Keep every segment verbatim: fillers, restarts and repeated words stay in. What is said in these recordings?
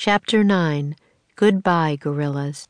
Chapter nine. Goodbye, Gorillas.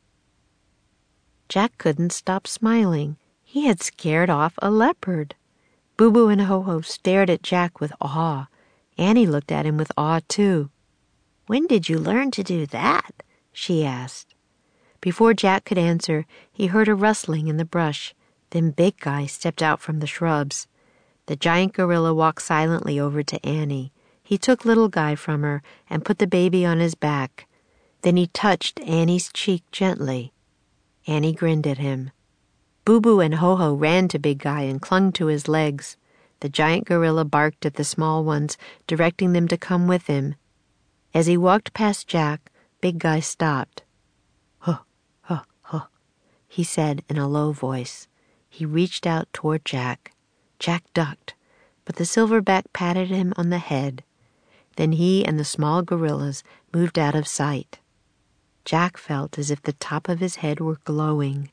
Jack couldn't stop smiling. He had scared off a leopard. Boo Boo and Ho-Ho stared at Jack with awe. Annie looked at him with awe, too. "When did you learn to do that?" she asked. Before Jack could answer, he heard a rustling in the brush. Then Big Guy stepped out from the shrubs. The giant gorilla walked silently over to Annie. He took Little Guy from her and put the baby on his back. Then he touched Annie's cheek gently. Annie grinned at him. Boo Boo and Ho-Ho ran to Big Guy and clung to his legs. The giant gorilla barked at the small ones, directing them to come with him. As he walked past Jack, Big Guy stopped. "Huh, huh, huh," he said in a low voice. He reached out toward Jack. Jack ducked, but the silverback patted him on the head. Then he and the small gorillas moved out of sight. Jack felt as if the top of his head were glowing.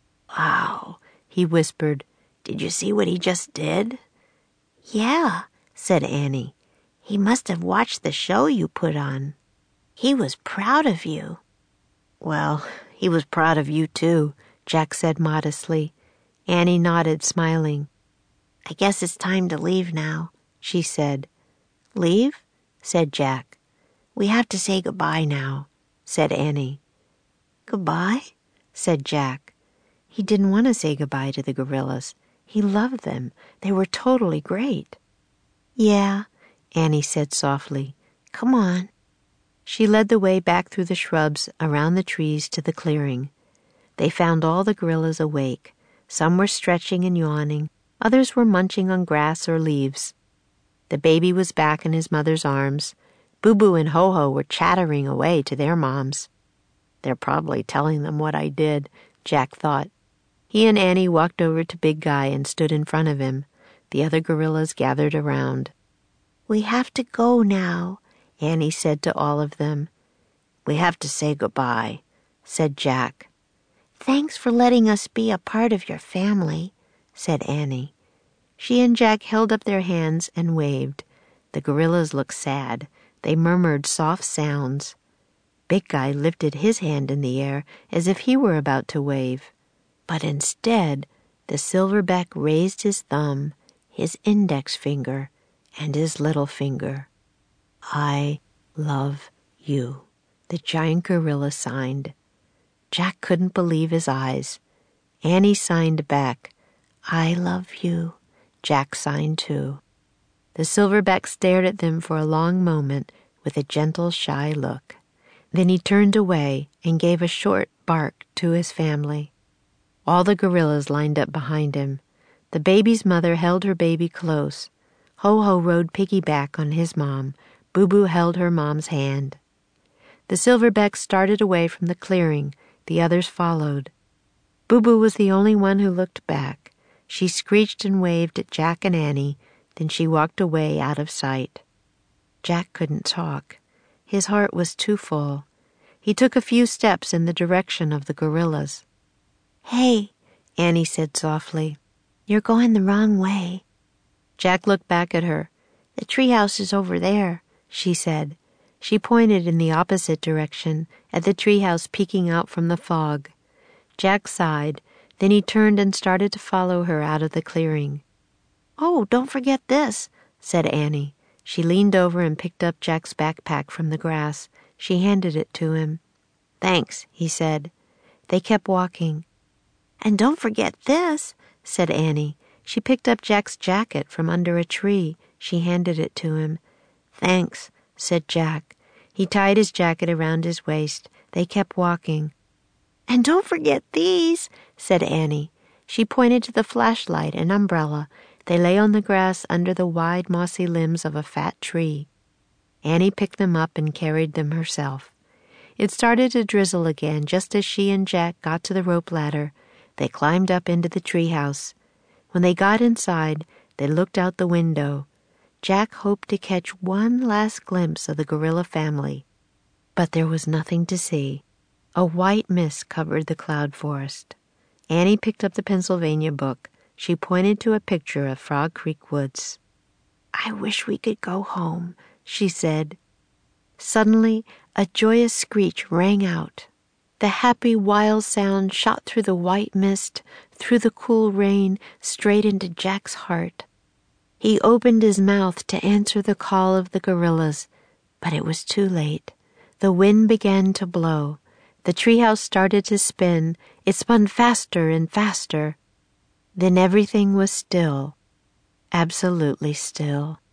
"Wow," he whispered. "Did you see what he just did?" "Yeah," said Annie. "He must have watched the show you put on. He was proud of you." "Well, he was proud of you too," Jack said modestly. Annie nodded, smiling. "I guess it's time to leave now," she said. "Leave?" said Jack. "We have to say goodbye now," said Annie. "Goodbye?" said Jack. He didn't want to say goodbye to the gorillas. He loved them. They were totally great. "Yeah," Annie said softly. "Come on." She led the way back through the shrubs, around the trees to the clearing. They found all the gorillas awake. Some were stretching and yawning. Others were munching on grass or leaves. The baby was back in his mother's arms. Boo Boo and Ho-Ho were chattering away to their moms. "They're probably telling them what I did," Jack thought. He and Annie walked over to Big Guy and stood in front of him. The other gorillas gathered around. "We have to go now," Annie said to all of them. "We have to say goodbye," said Jack. "Thanks for letting us be a part of your family," said Annie. She and Jack held up their hands and waved. The gorillas looked sad. They murmured soft sounds. Big Guy lifted his hand in the air as if he were about to wave. But instead, the silverback raised his thumb, his index finger, and his little finger. "I love you," the giant gorilla signed. Jack couldn't believe his eyes. Annie signed back. "I love you." Jack signed too. The silverback stared at them for a long moment with a gentle, shy look. Then he turned away and gave a short bark to his family. All the gorillas lined up behind him. The baby's mother held her baby close. Ho-Ho rode piggyback on his mom. Boo Boo held her mom's hand. The silverback started away from the clearing. The others followed. Boo Boo was the only one who looked back. She screeched and waved at Jack and Annie, then she walked away out of sight. Jack couldn't talk. His heart was too full. He took a few steps in the direction of the gorillas. "Hey," Annie said softly, "you're going the wrong way." Jack looked back at her. "The treehouse is over there," she said. She pointed in the opposite direction, at the treehouse peeking out from the fog. Jack sighed. Then he turned and started to follow her out of the clearing. "Oh, don't forget this," said Annie. She leaned over and picked up Jack's backpack from the grass. She handed it to him. "Thanks," he said. They kept walking. "And don't forget this," said Annie. She picked up Jack's jacket from under a tree. She handed it to him. "Thanks," said Jack. He tied his jacket around his waist. They kept walking. "And don't forget these," said Annie. She pointed to the flashlight and umbrella. They lay on the grass under the wide mossy limbs of a fat tree. Annie picked them up and carried them herself. It started to drizzle again just as she and Jack got to the rope ladder. They climbed up into the treehouse. When they got inside, they looked out the window. Jack hoped to catch one last glimpse of the gorilla family. But there was nothing to see. A white mist covered the cloud forest. Annie picked up the Pennsylvania book. She pointed to a picture of Frog Creek woods. "I wish we could go home," she said. Suddenly, a joyous screech rang out. The happy, wild sound shot through the white mist, through the cool rain, straight into Jack's heart. He opened his mouth to answer the call of the gorillas, but it was too late. The wind began to blow. The treehouse started to spin. It spun faster and faster. Then everything was still, absolutely still.